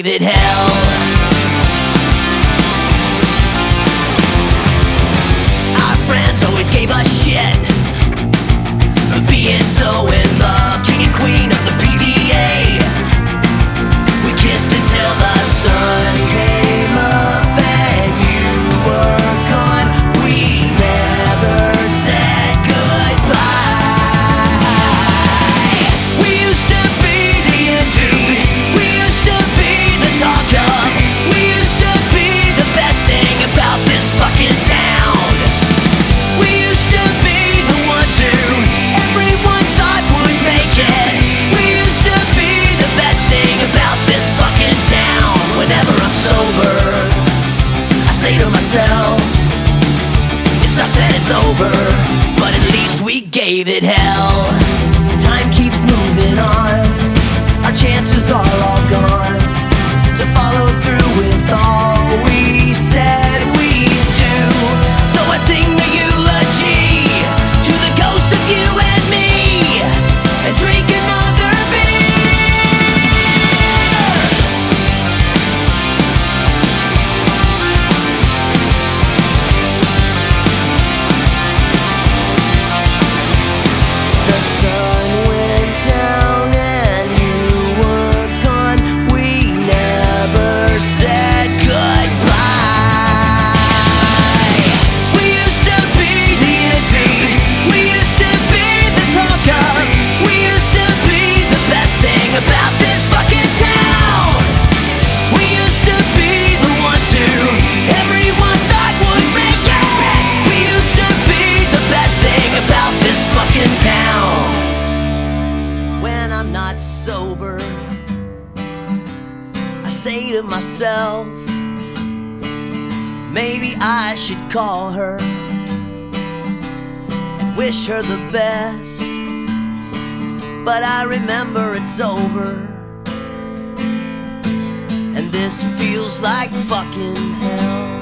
gave it hell. Our friends always gave us shit for being so in love. King and queen of the PDA. We kissed until the sun came up and you were gone. We never said goodbye. We used to be the industry. We used to be the talk job. We used to be the best thing about this fucking town. We used to be the ones who everyone thought would make it. We used to be the best thing about this fucking town. Whenever I'm sober, I say to myself, it sucks that it's over, but at least we gave it hell. Time keeps moving on. Our chances are all gone to follow through with all we said we'd do. So I sing the eulogy to the ghost of you and me, and drink another beer. The sun went down and you were gone. We never said goodbye. We used to be the industry. We used to be the talk job. We used to be the best thing about this fucking town. We used to be the ones who everyone thought would make it. We used to be the best thing about this fucking town. When I'm not sober, I say to myself, maybe I should call her and wish her the best. But I remember it's over, and this feels like fucking hell.